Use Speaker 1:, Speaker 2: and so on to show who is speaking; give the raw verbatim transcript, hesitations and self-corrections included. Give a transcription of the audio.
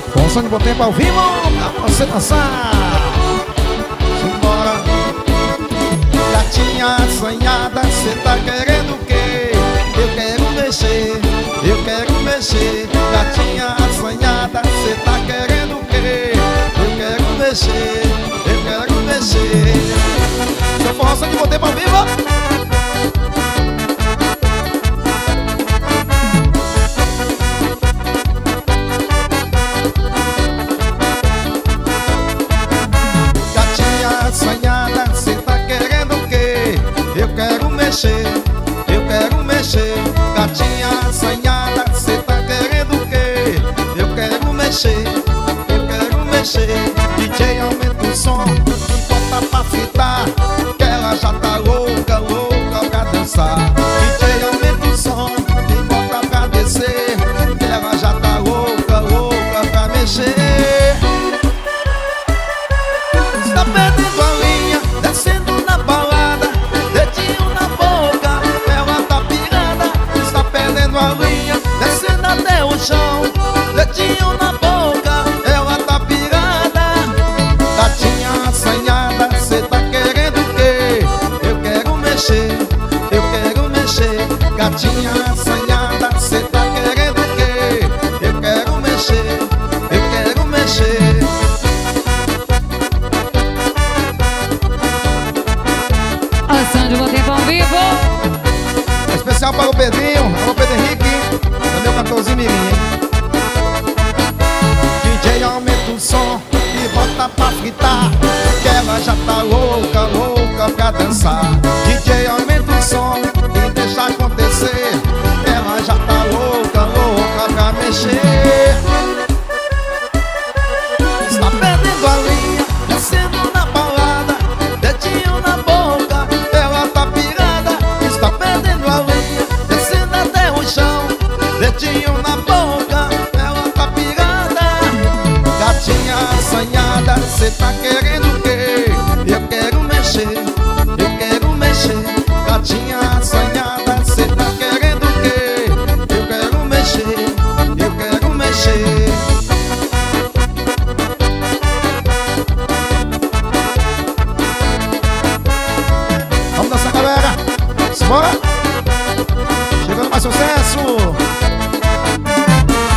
Speaker 1: Com som de bom tempo ao vivo, pra você dançar. Simbora.
Speaker 2: Gatinha assanhada, cê tá querendo o quê? Eu quero mexer, eu quero mexer. Gatinha assanhada, cê tá querendo o quê? Eu quero mexer, eu quero mexer.
Speaker 1: Seu forró som de bom tempo ao vivo.
Speaker 2: Assanhada, cê tá querendo o quê? Eu quero mexer, eu quero mexer. Gatinha assanhada, cê tá querendo o quê? Eu quero mexer, eu quero mexer. D J aumenta o som e bota pra fitar, que ela já tá louca, louca pra dançar. D J aumenta o som e bota pra descer, que ela já tá louca, louca pra mexer. Está perdendo a linha, descendo na balada, dedinho na boca, ela tá pirada. Está perdendo a linha, descendo até o chão, dedinho na boca, ela tá pirada. Gatinha assanhada, cê tá querendo o quê? Eu quero mexer, eu quero mexer. Gatinha assanhada, cê tá querendo o quê? Eu quero mexer, eu quero mexer.
Speaker 3: Som de bom tempo ao vivo.
Speaker 1: Especial para o Pedrinho, alô Pedro Henrique, é meu cantorzinho mirim, hein?
Speaker 2: D J aumenta o som e bota pra fritar, que ela já tá louca, louca pra dançar. D J aumenta o som e deixa acontecer, que ela já tá louca, louca pra mexer. Está perdendo a linha, descendo na balada, dedinho na boca, ela tá pirada. Está perdendo a linha, descendo até o chão, dedinho na boca, ela tá pirada. Gatinha assanhada, cê tá querendo o quê? Eu quero mexer, eu quero mexer. Gatinha assanhada, cê tá querendo o quê? Eu quero mexer, eu quero mexer.
Speaker 1: Vamos dançar, galera. Simbora. Chegando mais sucesso.